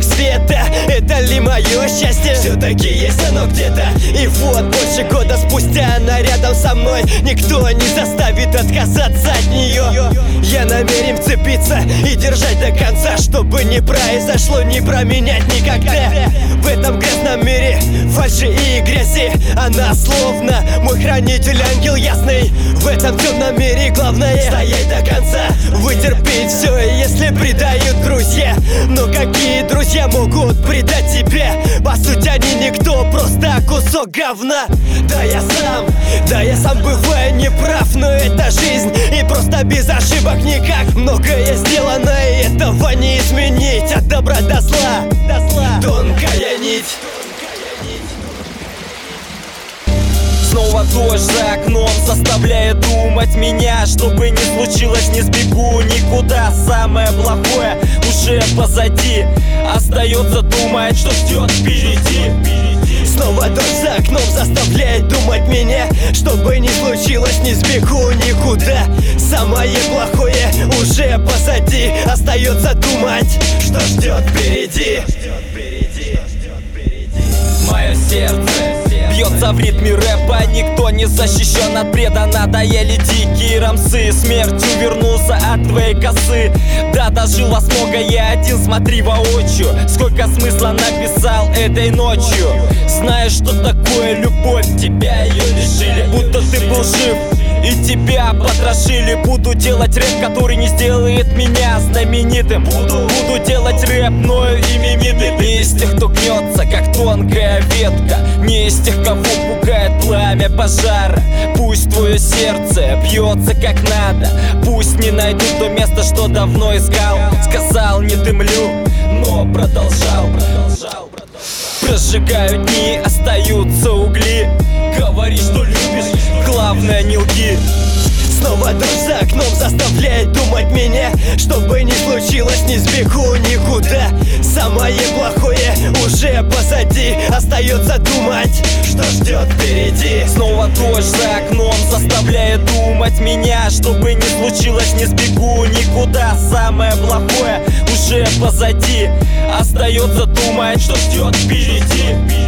света. Это ли мое счастье? Все-таки есть оно где-то. И вот больше года спустя она рядом со мной. Никто не заставит отказаться от нее. Я намерен вцепиться и держать до конца, чтобы не произошло, не променять никогда. В этом грязном мире фальши и грязи она словно мой хранитель, ангел ясный. В этом темном мире главное стоять до конца, вытерпеть все, если предают друзья. Но какие друзья могут предать тебя? По сути они никто, просто кусок говна. Да я сам бываю неправ, но это жизнь, и просто без ошибок никак. Многое сделано, и этого не изменить. От добра до зла, тонкая нить. Снова дождь за окном заставляет думать меня. Что бы ни случилось, не сбегу никуда. Самое плохое уже позади. Остается думать, что ждет впереди. Снова дождь за окном заставляет думать меня. Что бы ни случилось, не сбегу никуда. Самое плохое уже позади. Остается думать, что ждет впереди. Мое сердце бьется в ритме рэпа, никто не защищен от бреда. Надоели дикие рамсы, смертью вернулся от твоей косы. Да, дожил вас много, я один, смотри воочию. Сколько смысла написал этой ночью. Знаешь, что такое любовь, тебя ее лишили. Будто ты был жив и тебя потрошили. Буду делать рэп, который не сделает меня знаменитым. Буду делать рэп, но и мимиты. Не из тех, кто гнется, как тонкая ветка. Не из тех, кого пугает пламя пожара. Пусть твое сердце бьется как надо. Пусть не найду то место, что давно искал. Сказал, не дымлю, но продолжал. Прожигаю дни, остаются угли. Говори, что любишь, главное не лги. Снова дождь за окном заставляет думать меня. Что бы ни случилось, не сбегу никуда. Самое плохое уже позади. Остается думать, что ждет впереди. Снова дождь за окном заставляет думать меня. Что бы ни случилось, не сбегу никуда. Самое плохое уже позади. Остается думать, что ждет впереди.